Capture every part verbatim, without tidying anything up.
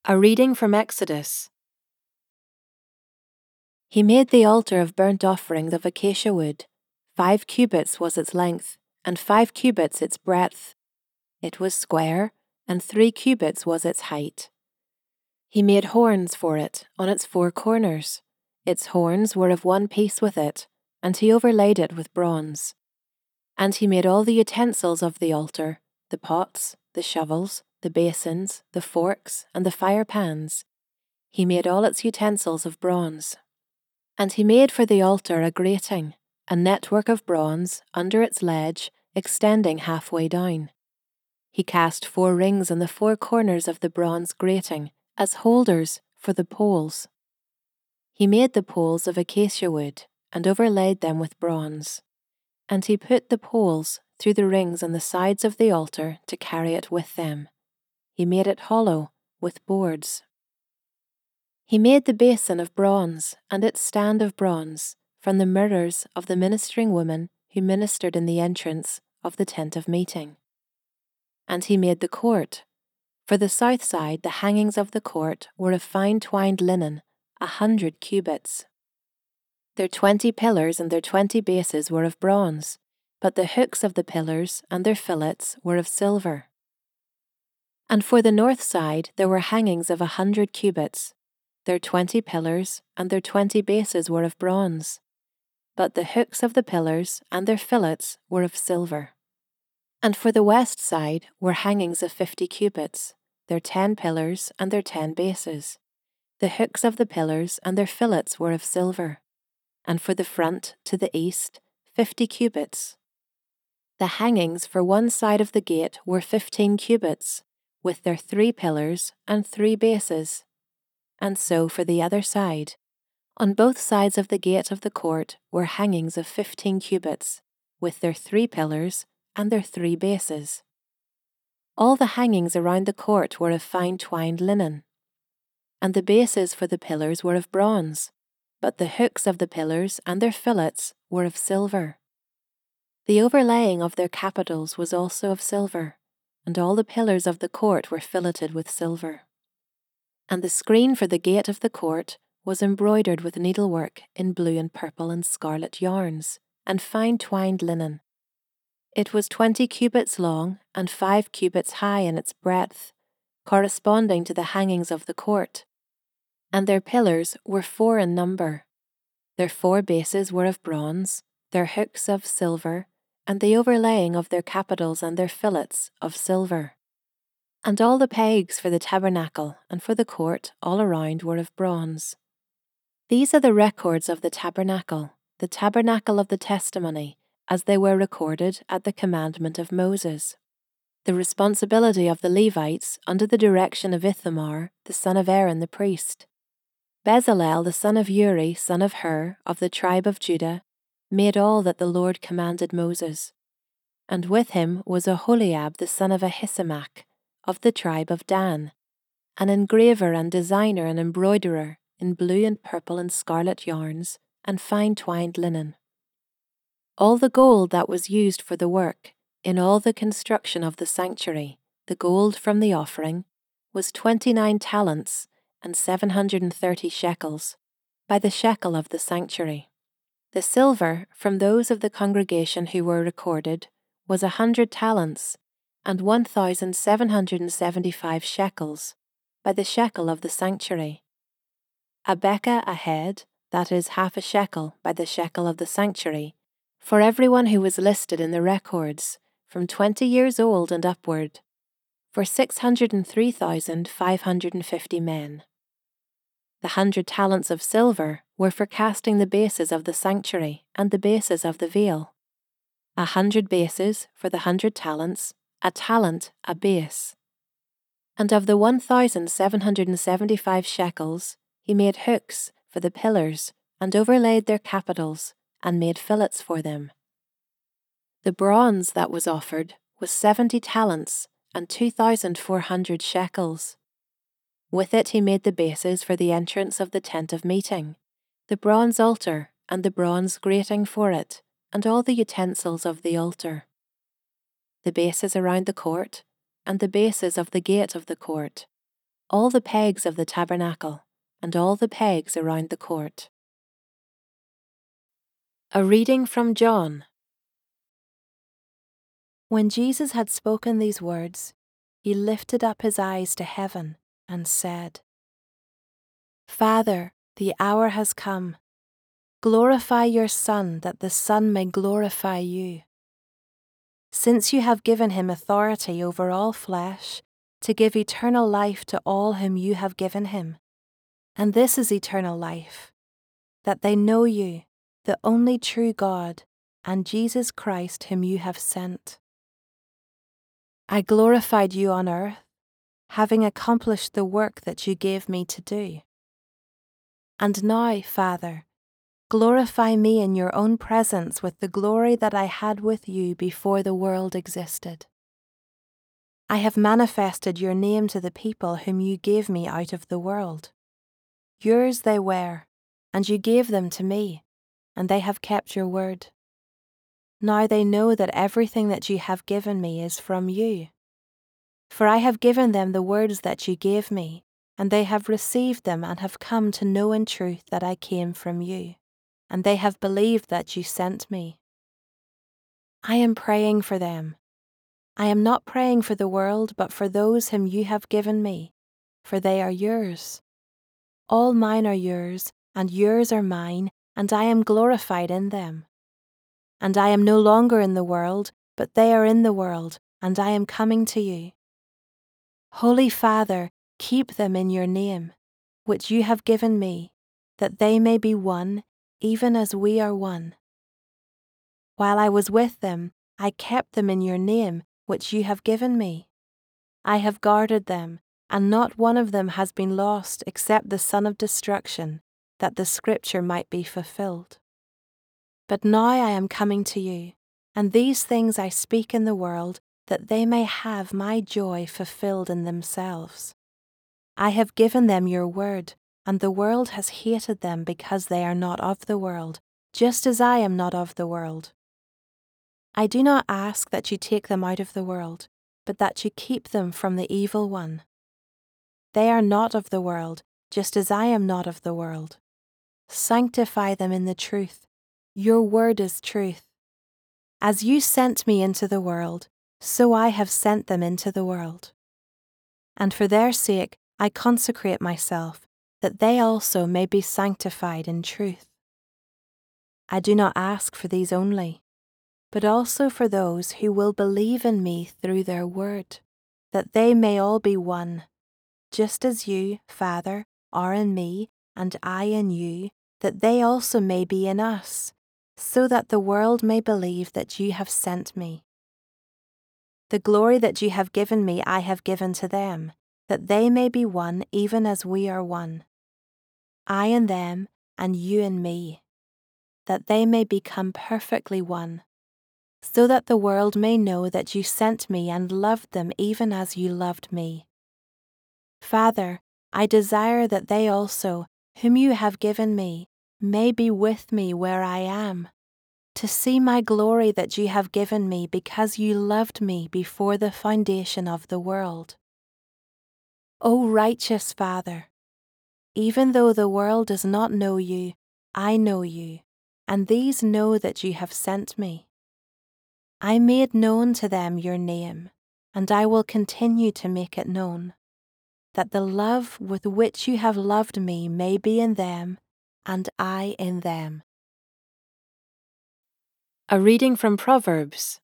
A reading from Exodus. He made the altar of burnt offerings of acacia wood. Five cubits was its length, and five cubits its breadth. It was square, and three cubits was its height. He made horns for it on its four corners. Its horns were of one piece with it, and he overlaid it with bronze. And he made all the utensils of the altar, the pots, the shovels, the basins, the forks, and the fire pans. He made all its utensils of bronze. And he made for the altar a grating, a network of bronze under its ledge, extending halfway down. He cast four rings on the four corners of the bronze grating as holders for the poles. He made the poles of acacia wood and overlaid them with bronze. And he put the poles through the rings on the sides of the altar to carry it with them. He made it hollow with boards. He made the basin of bronze and its stand of bronze from the mirrors of the ministering women who ministered in the entrance of the tent of meeting. And he made the court. For the south side, the hangings of the court were of fine twined linen, a hundred cubits. Their twenty pillars and their twenty bases were of bronze, but the hooks of the pillars and their fillets were of silver. And for the north side there were hangings of a hundred cubits. Their twenty pillars and their twenty bases were of bronze, but the hooks of the pillars and their fillets were of silver. And for the west side were hangings of fifty cubits, their ten pillars and their ten bases. The hooks of the pillars and their fillets were of silver. And for the front to the east, fifty cubits. The hangings for one side of the gate were fifteen cubits, with their three pillars and three bases. And so for the other side. On both sides of the gate of the court were hangings of fifteen cubits, with their three pillars and their three bases. All the hangings around the court were of fine twined linen. And the bases for the pillars were of bronze, but the hooks of the pillars and their fillets were of silver. The overlaying of their capitals was also of silver, and all the pillars of the court were filleted with silver. And the screen for the gate of the court was embroidered with needlework in blue and purple and scarlet yarns, and fine twined linen. It was twenty cubits long and five cubits high in its breadth, corresponding to the hangings of the court. And their pillars were four in number. Their four bases were of bronze, their hooks of silver, and the overlaying of their capitals and their fillets of silver. And all the pegs for the tabernacle and for the court all around were of bronze. These are the records of the tabernacle, the tabernacle of the testimony, as they were recorded at the commandment of Moses. The responsibility of the Levites under the direction of Ithamar, the son of Aaron the priest. Bezalel the son of Uri, son of Hur, of the tribe of Judah, made all that the Lord commanded Moses. And with him was Aholiab the son of Ahisamach, of the tribe of Dan, an engraver and designer and embroiderer in blue and purple and scarlet yarns and fine twined linen. All the gold that was used for the work, in all the construction of the sanctuary, the gold from the offering, was twenty-nine talents and seven hundred and thirty shekels, by the shekel of the sanctuary. The silver from those of the congregation who were recorded was a hundred talents, and one thousand seven hundred and seventy-five shekels, by the shekel of the sanctuary. A bekah a head, that is half a shekel by the shekel of the sanctuary, for everyone who was listed in the records, from twenty years old and upward, for six hundred and three thousand five hundred and fifty men. The hundred talents of silver were for casting the bases of the sanctuary and the bases of the veil. A hundred bases for the hundred talents, a talent a base. And of the one thousand seven hundred and seventy-five shekels, he made hooks for the pillars and overlaid their capitals and made fillets for them. The bronze that was offered was seventy talents and two thousand four hundred shekels. With it he made the bases for the entrance of the tent of meeting, the bronze altar and the bronze grating for it, and all the utensils of the altar. The bases around the court, and the bases of the gate of the court, all the pegs of the tabernacle, and all the pegs around the court. A reading from John. When Jesus had spoken these words, he lifted up his eyes to heaven and said, Father, the hour has come. Glorify your Son, that the Son may glorify you. Since you have given him authority over all flesh, to give eternal life to all whom you have given him. And this is eternal life, that they know you, the only true God, and Jesus Christ whom you have sent. I glorified you on earth, having accomplished the work that you gave me to do. And now, Father, glorify me in your own presence with the glory that I had with you before the world existed. I have manifested your name to the people whom you gave me out of the world. Yours they were, and you gave them to me, and they have kept your word. Now they know that everything that you have given me is from you. For I have given them the words that you gave me, and they have received them and have come to know in truth that I came from you, and they have believed that you sent me. I am praying for them. I am not praying for the world, but for those whom you have given me, for they are yours. All mine are yours, and yours are mine, and I am glorified in them. And I am no longer in the world, but they are in the world, and I am coming to you. Holy Father, keep them in your name, which you have given me, that they may be one, even as we are one. While I was with them, I kept them in your name, which you have given me. I have guarded them, and not one of them has been lost except the son of destruction, that the scripture might be fulfilled. But now I am coming to you, and these things I speak in the world, that they may have my joy fulfilled in themselves. I have given them your word, and the world has hated them because they are not of the world, just as I am not of the world. I do not ask that you take them out of the world, but that you keep them from the evil one. They are not of the world, just as I am not of the world. Sanctify them in the truth. Your word is truth. As you sent me into the world, so I have sent them into the world. And for their sake I consecrate myself, that they also may be sanctified in truth. I do not ask for these only, but also for those who will believe in me through their word, that they may all be one, just as you, Father, are in me, and I in you, that they also may be in us, so that the world may believe that you have sent me. The glory that you have given me I have given to them, that they may be one even as we are one. I in them, and you in me, that they may become perfectly one, so that the world may know that you sent me and loved them even as you loved me. Father, I desire that they also, whom you have given me, may be with me where I am, to see my glory that you have given me because you loved me before the foundation of the world. O righteous Father, even though the world does not know you, I know you, and these know that you have sent me. I made known to them your name, and I will continue to make it known, that the love with which you have loved me may be in them, and I in them. A reading from Proverbs.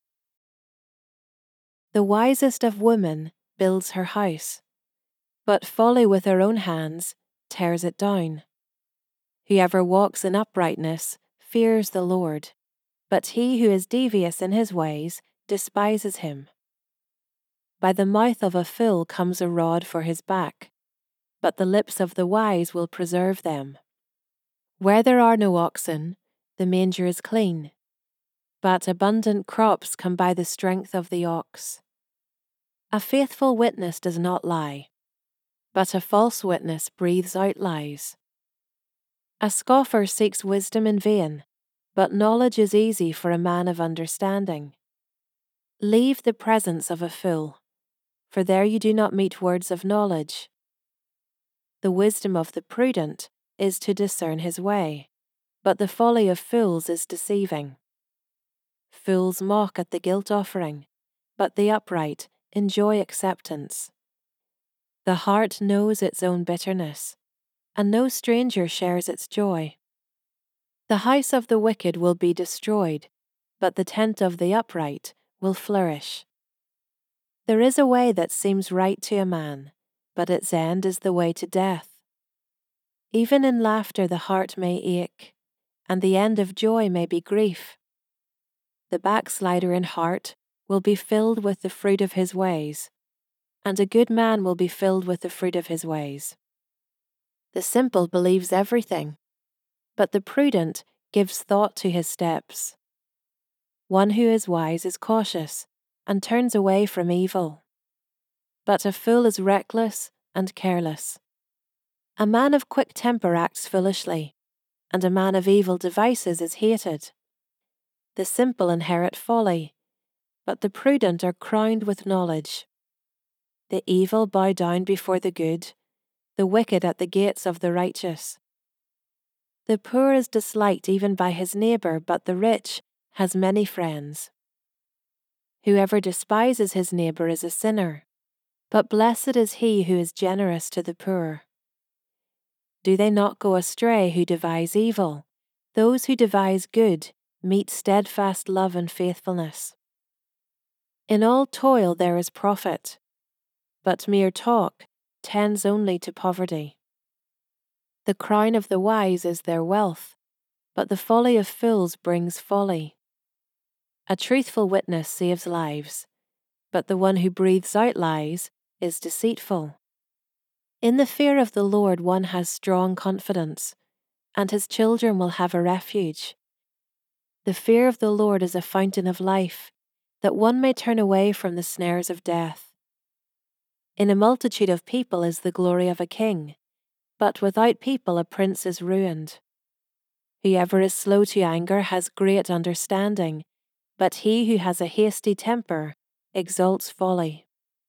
The wisest of women builds her house, but folly with her own hands tears it down. Whoever walks in uprightness fears the Lord, but he who is devious in his ways despises him. By the mouth of a fool comes a rod for his back, but the lips of the wise will preserve them. Where there are no oxen, the manger is clean, but abundant crops come by the strength of the ox. A faithful witness does not lie, but a false witness breathes out lies. A scoffer seeks wisdom in vain, but knowledge is easy for a man of understanding. Leave the presence of a fool, for there you do not meet words of knowledge. The wisdom of the prudent is to discern his way, but the folly of fools is deceiving. Fools mock at the guilt offering, but the upright enjoy acceptance. The heart knows its own bitterness, and no stranger shares its joy. The house of the wicked will be destroyed, but the tent of the upright will flourish. There is a way that seems right to a man, but its end is the way to death. Even in laughter the heart may ache, and the end of joy may be grief. The backslider in heart will be filled with the fruit of his ways, and a good man will be filled with the fruit of his ways. The simple believes everything, but the prudent gives thought to his steps. One who is wise is cautious and turns away from evil, but a fool is reckless and careless. A man of quick temper acts foolishly, and a man of evil devices is hated. The simple inherit folly, but the prudent are crowned with knowledge. The evil bow down before the good, the wicked at the gates of the righteous. The poor is disliked even by his neighbour, but the rich has many friends. Whoever despises his neighbour is a sinner, but blessed is he who is generous to the poor. Do they not go astray who devise evil? Those who devise good meet steadfast love and faithfulness. In all toil there is profit, but mere talk tends only to poverty. The crown of the wise is their wealth, but the folly of fools brings folly. A truthful witness saves lives, but the one who breathes out lies is deceitful. In the fear of the Lord one has strong confidence, and his children will have a refuge. The fear of the Lord is a fountain of life, that one may turn away from the snares of death. In a multitude of people is the glory of a king, but without people a prince is ruined. Whoever is slow to anger has great understanding, but he who has a hasty temper exalts folly.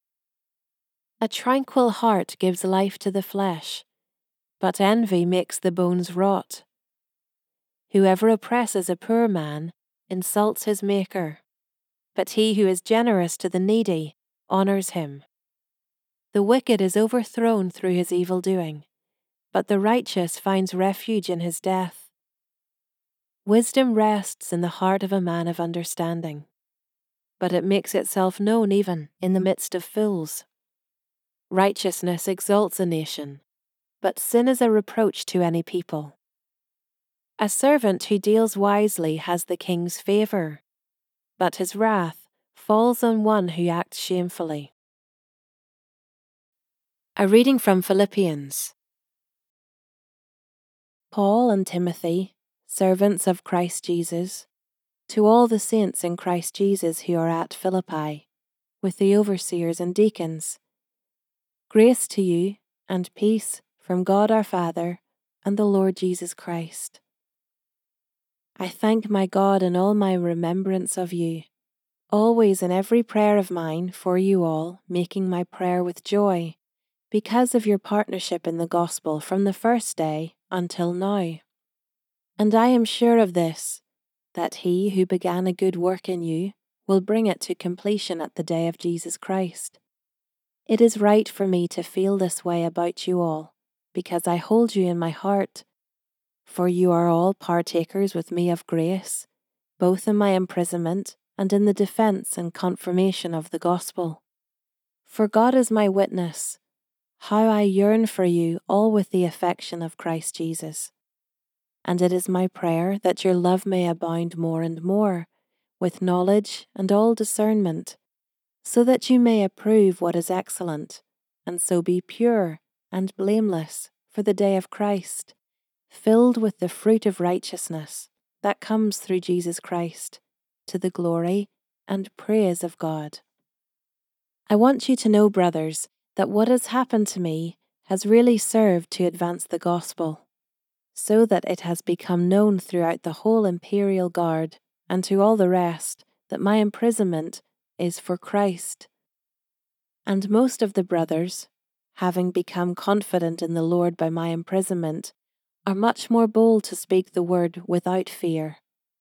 A tranquil heart gives life to the flesh, but envy makes the bones rot. Whoever oppresses a poor man insults his Maker, but he who is generous to the needy honours him. The wicked is overthrown through his evil doing, but the righteous finds refuge in his death. Wisdom rests in the heart of a man of understanding, but it makes itself known even in the midst of fools. Righteousness exalts a nation, but sin is a reproach to any people. A servant who deals wisely has the king's favour, but his wrath falls on one who acts shamefully. A reading from Philippians. Paul and Timothy, servants of Christ Jesus, to all the saints in Christ Jesus who are at Philippi, with the overseers and deacons. Grace to you and peace from God our Father and the Lord Jesus Christ. I thank my God in all my remembrance of you, always in every prayer of mine for you all, making my prayer with joy, because of your partnership in the gospel from the first day until now. And I am sure of this, that he who began a good work in you will bring it to completion at the day of Jesus Christ. It is right for me to feel this way about you all, because I hold you in my heart, for you are all partakers with me of grace, both in my imprisonment and in the defence and confirmation of the gospel. For God is my witness, how I yearn for you all with the affection of Christ Jesus. And it is my prayer that your love may abound more and more, with knowledge and all discernment, so that you may approve what is excellent, and so be pure and blameless for the day of Christ, filled with the fruit of righteousness that comes through Jesus Christ, to the glory and praise of God. I want you to know, brothers, that what has happened to me has really served to advance the gospel, so that it has become known throughout the whole imperial guard and to all the rest that my imprisonment is for Christ. And most of the brothers, having become confident in the Lord by my imprisonment, are much more bold to speak the word without fear.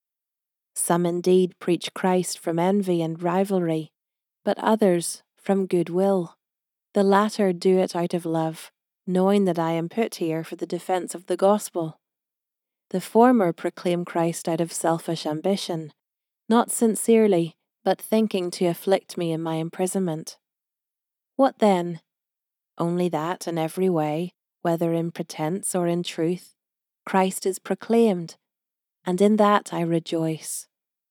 Some indeed preach Christ from envy and rivalry, but others from goodwill. The latter do it out of love, knowing that I am put here for the defense of the gospel. The former proclaim Christ out of selfish ambition, not sincerely, but thinking to afflict me in my imprisonment. What then? Only that in every way, whether in pretense or in truth, Christ is proclaimed, and in that I rejoice.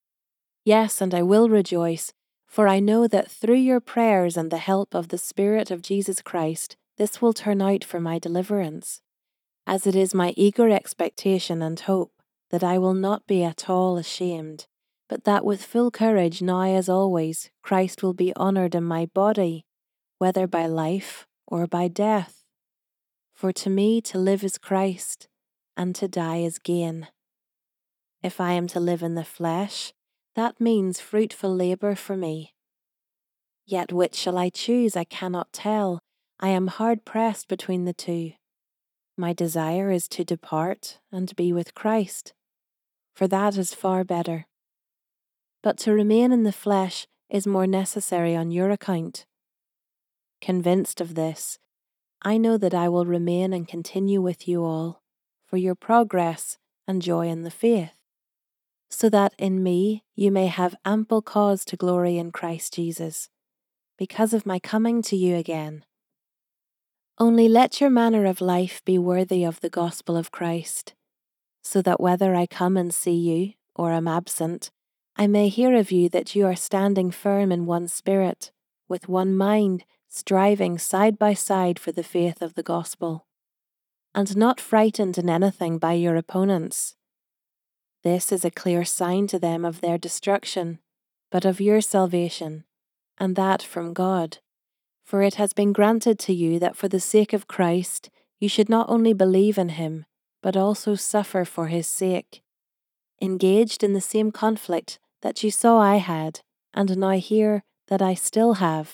Yes, and I will rejoice, for I know that through your prayers and the help of the Spirit of Jesus Christ, this will turn out for my deliverance, as it is my eager expectation and hope that I will not be at all ashamed, but that with full courage now as always Christ will be honoured in my body, whether by life or by death. For to me to live is Christ, and to die is gain. If I am to live in the flesh, that means fruitful labour for me. Yet which shall I choose I cannot tell. I am hard pressed between the two. My desire is to depart and be with Christ, for that is far better. But to remain in the flesh is more necessary on your account. Convinced of this, I know that I will remain and continue with you all, for your progress and joy in the faith, so that in me you may have ample cause to glory in Christ Jesus, because of my coming to you again. Only let your manner of life be worthy of the gospel of Christ, so that whether I come and see you or am absent, I may hear of you that you are standing firm in one spirit, with one mind, striving side by side for the faith of the gospel, and not frightened in anything by your opponents. This is a clear sign to them of their destruction, but of your salvation, and that from God. For it has been granted to you that for the sake of Christ you should not only believe in him, but also suffer for his sake, engaged in the same conflict that you saw I had, and now hear that I still have,